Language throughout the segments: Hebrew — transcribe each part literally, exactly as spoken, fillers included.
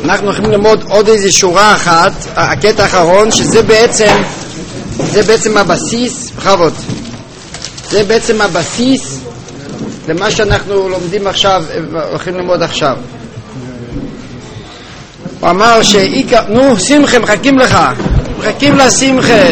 אנחנו הולכים ללמוד עוד איזו שורה אחת, הקטע האחרון, שזה בעצם, זה בעצם הבסיס, בכבוד, זה בעצם הבסיס למה שאנחנו לומדים עכשיו, הולכים ללמוד עכשיו. הוא אמר שאיקה, נו, שמחה, מחכים לך, מחכים לשמחה.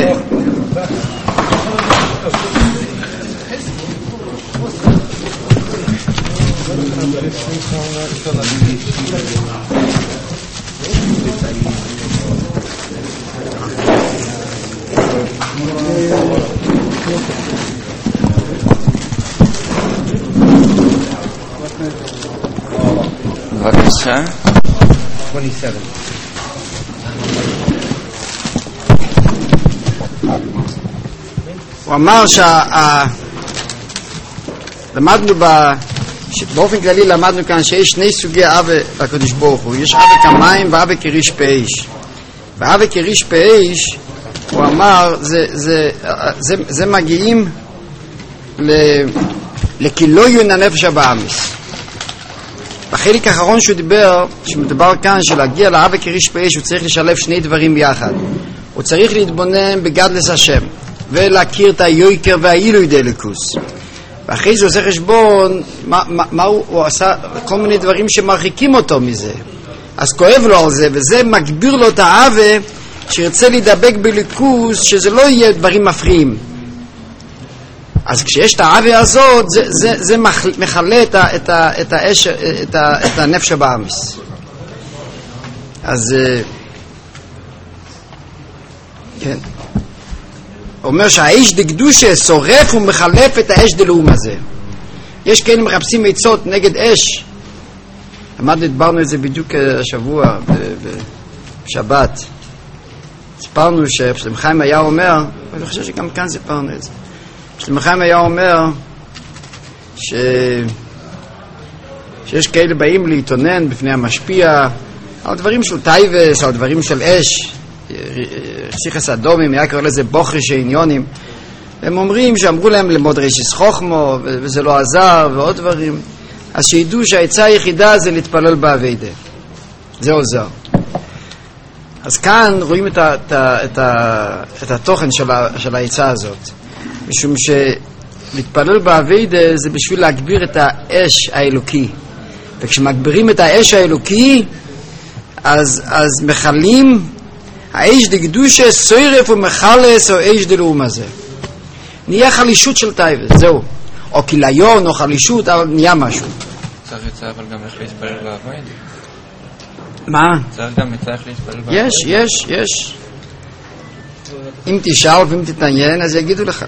בבקשה. הוא אמר שלמדנו באופן כללי, למדנו כאן שיש שני סוגי אבא לקדוש ברוך הוא. יש אבא כמים ואבא כריש פעיש. ואבא כריש פעיש, הוא אמר, זה, זה, זה, זה מגיעים לכילויון הנפש הבאמיס. בחלק האחרון שהוא דיבר, שמדובר כאן שלהגיע לאבא כריש פעיש, הוא צריך לשלב שני דברים ביחד. הוא צריך להתבונן בגדלס השם ולהכיר את היויקר והאילוי דליקוס, ואחרי זה הוא עושה חשבון מה, מה, מה הוא, הוא עשה, כל מיני דברים שמרחיקים אותו מזה, אז כואב לו על זה, וזה מגביר לו את האהבה שירצה להידבק בליקוס, שזה לא יהיה דברים מפריעים. אז כשיש את האהבה הזאת, זה, זה, זה מחלה את, ה, את, ה, את, האש, את, ה, את הנפש הבאמיס. אז כן, הוא אומר שהאש דקדושה שורף ומחלף את האש דלאום הזה. יש כאלה מחפשים עצות נגד אש. למד דברנו את זה בדיוק השבוע בשבת. סיפרנו ששלם חיים היה אומר, אני חושב שגם כאן סיפרנו את זה, שלם חיים היה אומר ש... שיש כאלה באים להתעונן בפני המשפיע על דברים של טייבס, על דברים של אש, סיכס אדומים, היה קורא לזה בוחריש העניונים. הם אומרים שאמרו להם למוד רישיס חוכמו וזה לא עזר ועוד דברים, אז שידעו שהעצה היחידה זה להתפלל בעבודה, זה עוזר. אז כאן רואים את, ה, את, ה, את, ה, את התוכן של, ה, של העצה הזאת, משום שלהתפלל בעבודה זה בשביל להגביר את האש האלוקי, וכשמגבירים את האש האלוקי אז, אז מחלים האש דקדושה סוירף ומחלס או אש דלאום הזה, נהיה חלישות של טייבס, זהו, או כיליון או חלישות, אבל נהיה משהו. צריך יצא אבל גם איך להתפלל בעבודה. מה? צריך גם יצא איך להתפלל בעבודה. יש, יש, יש. אם תשאל ואם תתעניין אז יגידו לך.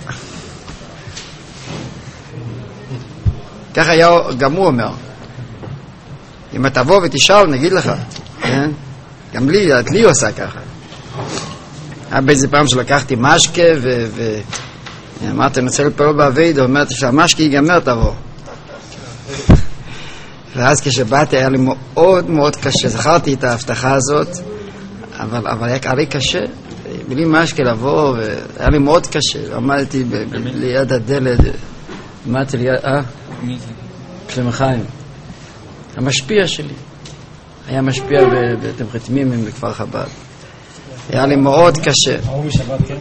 ככה היה, גם הוא אומר, אם אתה תבוא ותשאל נגיד לך, כן? גם לי, את לי עושה ככה. היה באיזה פעם שלקחתי משקה ואמרתי, אני רוצה לפעול בעבודה, אומרת שהמשקה ייגמר, תבוא. ואז כשבאתי היה לי מאוד מאוד קשה, זכרתי את ההבטחה הזאת, אבל, אבל היה לי קשה, בלי משקה לבוא, והיה לי מאוד קשה, עמדתי ב- ב- ליד הדלת, עמדתי ליד, אה? מי זה? שלם חיים. המשפיע שלי. היה משפיע ואתם חתמים בכפר חב"ד. היה לי מאוד קשה. ההוא משבת כן?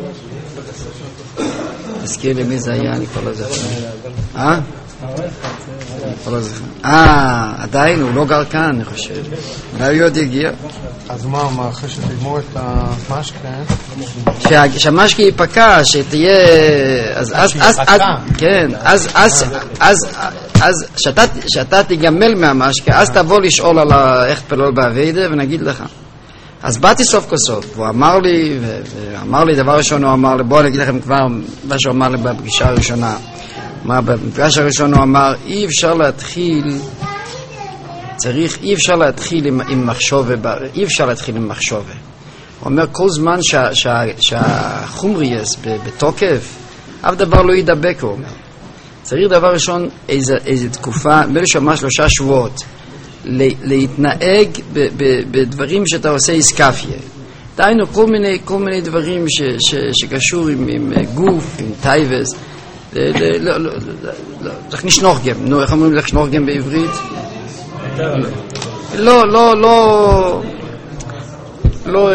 תזכיר לי מי זה היה, אני כבר לא זוכר. אה? אני כבר לא זוכר. אה, עדיין, הוא לא גר כאן, אני חושב. אולי הוא עוד יגיע. אז מה, מה אחרי שתגמור את המשקה? שהמשקה ייפקע, שתהיה... אז, אז, אז, אז, כן, אז, אז, אז, אז, שאתה תיגמל מהמשקה, אז תבוא לשאול על איך פלול בעבודה ונגיד לך. אז באתי סוף כל סוף, והוא אמר לי, ואמר לי, דבר ראשון הוא אמר לי, בואו אני אגיד לכם כבר מה שהוא אמר לי בפגישה הראשונה. במפגש הראשון הוא אמר, אי אפשר להתחיל, צריך, אי אפשר להתחיל עם, עם מחשבה, אי אפשר להתחיל עם מחשבה. הוא אומר, כל זמן שה, שה, שהחומרייס בתוקף, אף דבר לא ידבק, הוא אומר. צריך דבר ראשון, איזה, איזה תקופה, בלשמה שלושה שבועות, להתנהג ב, ב, בדברים שאתה עושה איסקפיה. דיינו כל מיני, כל מיני דברים ש, ש, שקשור עם, עם גוף, עם טייבס, לא, לא, לא, צריך נשנוך גם. נו, איך אומרים לך שנוך גם בעברית? לא, לא, לא, לא,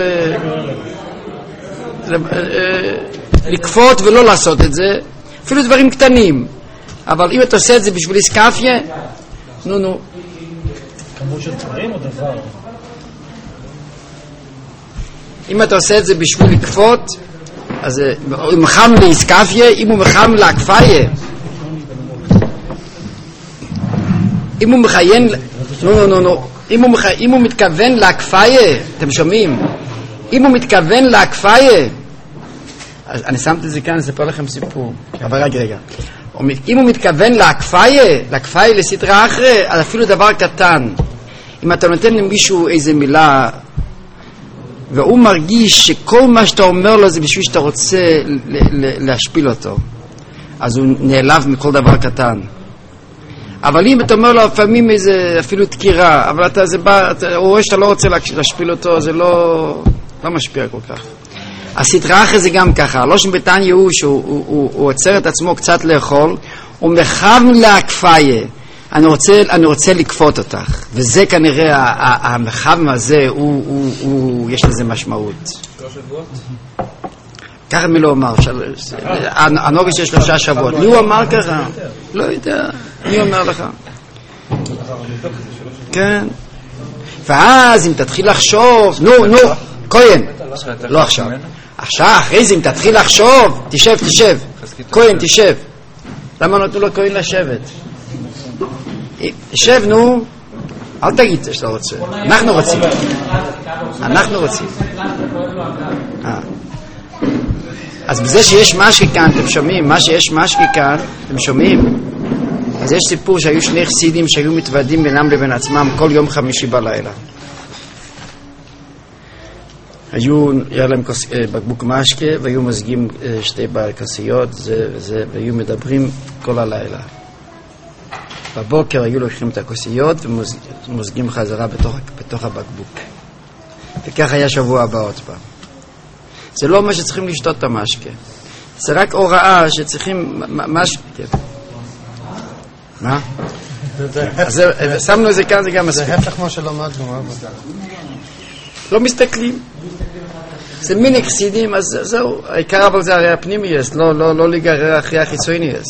לקפות ולא לעשות את זה, אפילו דברים קטנים, אבל אם אתה עושה את זה בשביל איסקפיה, נו נו. כמות של דברים או דבר? אם אתה עושה את זה בשביל לקפות, אז הוא מחם לאיסקפיה, אם הוא מחם להקפיה, אם הוא מחיין, נו נו נו נו, אם הוא, מח... אם הוא מתכוון להקפיה, אתם שומעים? אם הוא מתכוון להקפיה, אז אני שמתי את זה כאן, אני אספר לכם סיפור, אבל רגע רגע, אם הוא מתכוון להקפיה, להקפיה לסדרה אחרי, אז אפילו דבר קטן, אם אתה נותן למישהו איזה מילה, והוא מרגיש שכל מה שאתה אומר לו זה בשביל שאתה רוצה להשפיל אותו, אז הוא נעלב מכל דבר קטן. אבל אם אתה אומר לו לפעמים איזה אפילו תקירה, אבל אתה זה בא, אתה, הוא רואה שאתה לא רוצה להשפיל אותו, זה לא, לא משפיע כל כך. הסדרה אחרי זה גם ככה, לא שבתן ייאוש הוא, הוא, הוא, הוא עוצר את עצמו קצת לאכול, הוא מכוון להקפיה, אני רוצה, אני רוצה לקפות אותך, וזה כנראה המכוון הזה, הוא, הוא, הוא, יש לזה משמעות. ככה מי לא אמר, הנוגע של שלושה שבועות, מי הוא אמר ככה? לא יודע, מי אומר לך? כן. ואז אם תתחיל לחשוב, נו, נו, כהן, לא עכשיו, עכשיו, אחרי זה אם תתחיל לחשוב, תשב, תשב, כהן, תשב. למה נתנו לו כהן לשבת? תשב, נו, אל תגיד שאתה רוצה, אנחנו רוצים, אנחנו רוצים. אז בזה שיש משקי כאן, אתם שומעים, מה שיש משקי כאן, אתם שומעים? אז יש סיפור שהיו שני חסידים שהיו מתוודים בינם לבין עצמם כל יום חמישי בלילה. היו, היה להם כוס, בקבוק משקה, והיו מזגים שתי כוסיות, זה וזה, והיו מדברים כל הלילה. בבוקר היו לוקחים את הכוסיות ומוזגים חזרה בתוך, בתוך הבקבוק. וכך היה שבוע הבא עוד פעם. זה לא מה שצריכים לשתות את המשקה, זה רק הוראה שצריכים משקה. מה? אז שמנו את זה כאן, זה גם מספיק. זה הפך מה שלמדנו. לא מסתכלים, זה מיני חסידים, אז זהו, העיקר אבל זה הרי הפנימייס, לא להיגרר אחרי החיצונייס.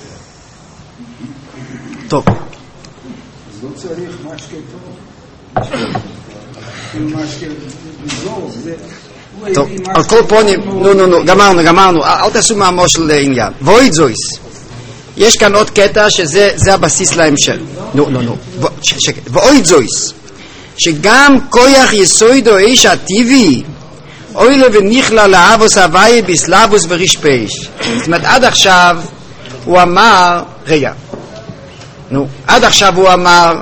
טוב, אז לא צריך משקה טוב, משקה נזור, זה טוב, על כל פונים, נו נו נו, גמרנו, גמרנו, אל תעשו מאמו של עניין. ואוי זויס, יש כאן עוד קטע שזה הבסיס להמשך. נו נו נו, ואוי זויס, שגם כוח יסוידו איש הטבעי, אוי לבניכלה לאבוס הוואי בסלאבוס ורשפש. זאת אומרת, עד עכשיו הוא אמר, רגע, נו, עד עכשיו הוא אמר,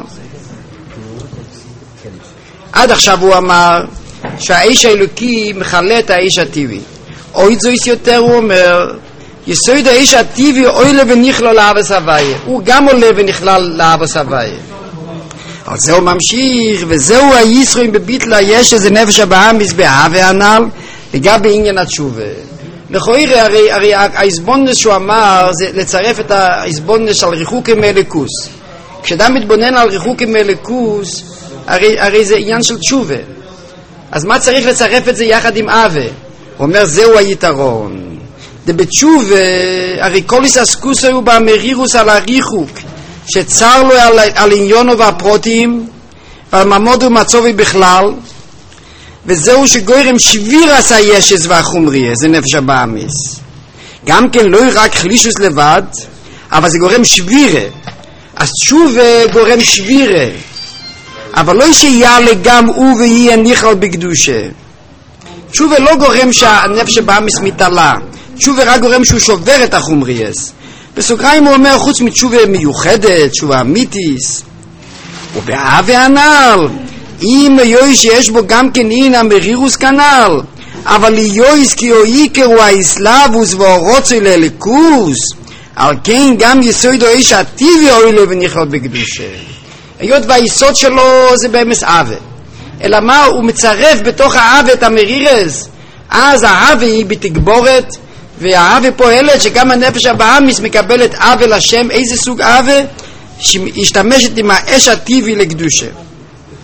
עד עכשיו הוא אמר, שהאיש האלוקי מחלה את האיש הטבעי. אוי זויס יותר הוא אומר, יסוד האיש הטבעי אוי לה ונכלל לאבוס הוואי. הוא גם עולה ונכלל לאבוס הוואי. אבל זהו ממשיך, וזהו הישרוים בביטלה, יש איזה נפש הבאמיס בהווה הנ"ל, לגבי עניין התשובה. לכאורה, הרי, הרי ההסבונדס שהוא אמר, זה לצרף את ההסבונדס על ריחוק מאלוקוס. כשאדם מתבונן על ריחוק מאלוקוס, הרי, הרי זה עניין של תשובה. אז מה צריך לצרף את זה יחד עם אהבה? הוא אומר, זהו היתרון. דבתשובה, הרי כל הססקוס היו באמרירוס על הריחוק, שצר לו על, על עניונו והפרוטים, ועל ממוד ומצובי בכלל, וזהו שגוירם שביר עשה ישס והחומריה, זה נפש הבאמיס. גם כן לא רק חלישוס לבד, אבל זה גורם שבירה. אז תשובה גורם שבירה. אבל לא שיעלה גם הוא ויהיה נכלל בקדושה. תשובה לא גורם שהנפש הבאמיס מתעלה. תשובה רק גורם שהוא שובר את החומרייס. בסוגריים הוא אומר, חוץ מתשובה מיוחדת, תשובה אמיתיס. ובאהבה הנ"ל, אם יויש שיש בו גם כן אין המרירוס כנ"ל, אבל יויש כי הוא עיקר הוא האסלאבוס והורוצוי לליקוס, על כן גם יסוד או איש הטבעי אוי לו ונכלל בקדושה. היות והיסוד שלו זה באמס אהבה. אלא מה? הוא מצרף בתוך האהבה את המרירס. אז האהבה היא בתגבורת, והאהבה פועלת שגם הנפש הבאמיס מקבלת אהבה לשם. איזה סוג אהבה? שהשתמשת עם האש הטבעי לקדושה.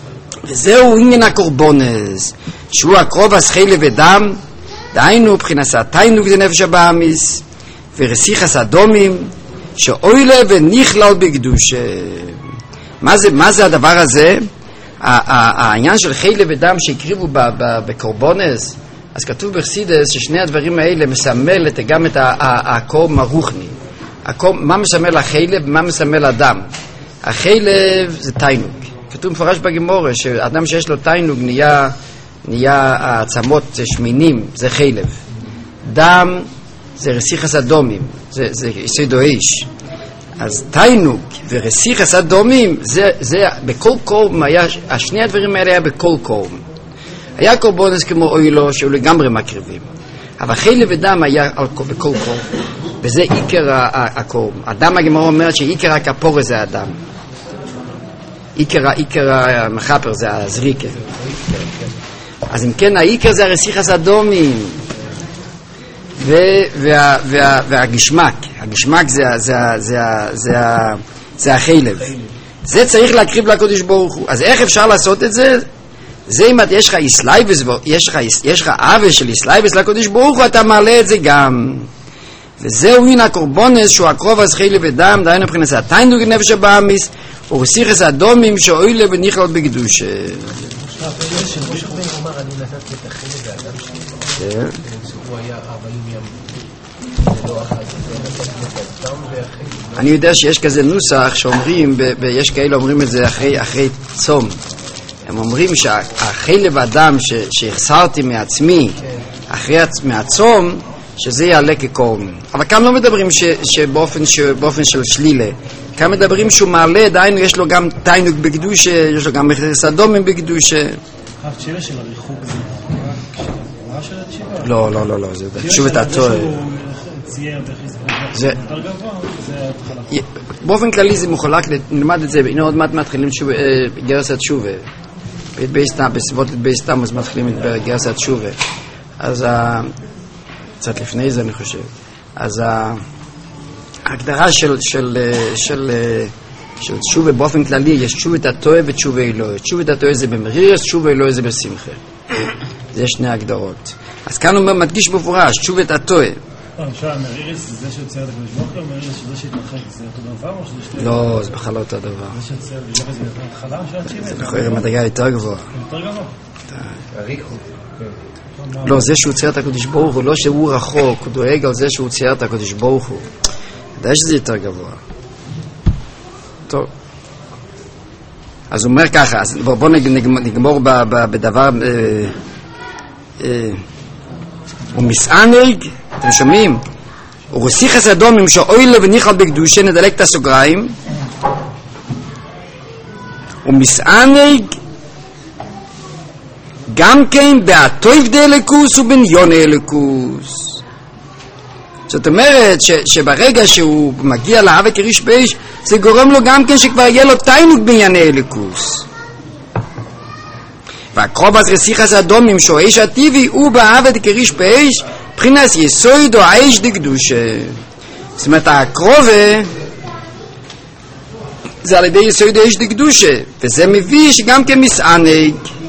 וזהו עניין הקורבונס, שהוא הקרובס חילב ודם, דהיינו בחינת התיינוג זה נפש הבאמיס, ורסיחס אדומים, שאוילה ונכלל בקדושה. מה זה, מה זה הדבר הזה? העניין של חילב ודם שהקריבו בקורבונס, אז כתוב בחסידס ששני הדברים האלה מסמל גם את הקורבן הרוחני. מה מסמל החילב ומה מסמל הדם? החילב זה תיינוג. כתוב מפורש בגמורה שאדם שיש לו תיינוג נהיה, נהיה העצמות שמינים, זה חילב. דם זה רסיחס אדומים, זה, זה יסודו איש. אז תיינוג ורסיחס אדומים, זה, זה בכל קורבן היה, השני הדברים האלה היה בכל קורבן. היה קורבונס כמו אוילו שהוא לגמרי מקריבים, אבל חילב ודם היה בכל קורבן, וזה עיקר הקורבן. הדם, הגמרא אומרת שעיקר הכפורה זה הדם, עיקר, עיקר המחפר זה הזריקה. אז אם כן, העיקר זה הרסיחס אדומים וה, וה, והגשמק. הגשמק זה, זה, זה, זה, זה החילב. זה צריך להקריב לקדוש ברוך הוא. אז איך אפשר לעשות את זה? זה אם יש לך איסלייבס, יש לך, יש לך אהבה של איסלייבס לקדוש ברוך הוא, אתה מעלה את זה גם. וזהו הנה הקורבונס שהוא הקרוב אז חילב ודם, דהיינו מבחינת התיינוג נפש הבאמיס, ורסיחס אדומים שאוילה ונכלל בקדושה. אני יודע שיש כזה נוסח שאומרים, ויש כאלה אומרים את זה אחרי, אחרי צום. הם אומרים שהחילב הדם שהחסרתי מעצמי אחרי מהצום, שזה יעלה כקורבן. אבל כאן לא מדברים ש, שבאופן, שבאופן של שלילה. כאן מדברים שהוא מעלה, דהיינו יש לו גם תיינוג בקדושה, יש לו גם מחרס אדומים בקדושה. התשיבה של הריחוק זה מה של התשיבה? לא, לא, לא, לא, זה תשוב את התואר. זה יותר גבוה, זה התחלה. באופן כללי זה מחולק, נלמד את זה, הנה עוד מעט מתחילים גרסת תשובה. בסביבות בית תמוז מתחילים את גרסת תשובה. אז קצת לפני זה אני חושב. אז ההגדרה של של של של תשובה באופן כללי, יש תשובת התועה ותשובה אלוהי. תשובת התועה זה במרירס, תשובה אלוהי זה בשמחה. זה שני הגדרות. אז כאן הוא מדגיש במפורש, תשובת התועה. לא, אני שואל, מרירס זה זה שיוצר את הקדוש ברוך הוא, או מרירס שזה שהתרחק, זה אותו דבר או שזה שתי... לא, זה בכלל לא אותו דבר. זה שיוצר, זה בהתחלה של התשיבה? זה לכאורה מדרגה יותר גבוהה. יותר גבוה? לא, זה שהוא צייר את הקדוש ברוך הוא, לא שהוא רחוק, הוא דואג על זה שהוא צייר את הקדוש ברוך הוא. ודאי שזה יותר גבוה. טוב. אז הוא אומר ככה, בואו נגמור בדבר... הוא מסענג, אתם שומעים? הוא רסיחס אדומים שאוילה ונכלל בקדושה, נדלק את הסוגריים. הוא מסענג גם כן בהטויב דלקוס ובניון אלקוס. זאת אומרת ש, שברגע שהוא מגיע לאהבה כריש באש, זה גורם לו גם כן שכבר יהיה לו תיינוג בענייני אלקוס. והקרוב אז רסיחס אדומים שהוא האש הטבעי הוא באהבה כריש באש מבחינת יסוד או האש דקדושה. זאת אומרת הקרוב זה על ידי יסוד האש דקדושה, וזה מביא שגם כמסענג